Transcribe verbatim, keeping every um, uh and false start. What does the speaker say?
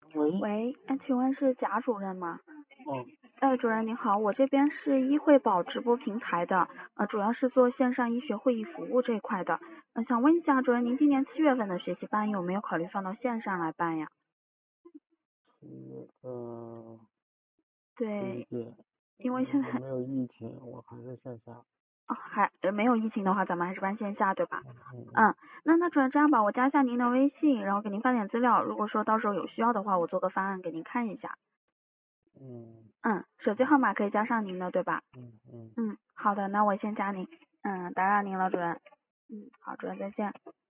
喂， 喂，哎，请问是贾主任吗？ 哦， 哎，主任您好，我这边是医惠保直播平台的，呃，主要是做线上医学会议服务这一块的，呃，想问一下主任，您今年七月份的学习班有没有考虑放到线上来办呀？ 是呃，对对， 对， 因为现在如果没有疫情，我还是线下。 哦还呃没有疫情的话，咱们还是办线下对吧？ 嗯嗯嗯嗯，那那主任这样吧，我加一下您的微信，然后给您发点资料，如果说到时候有需要的话，我做个方案给您看一下。 嗯嗯，手机号码可以加上您的对吧？ 嗯嗯。 嗯，好的，那我先加您。嗯，打扰您了，主任。嗯，好，主任再见。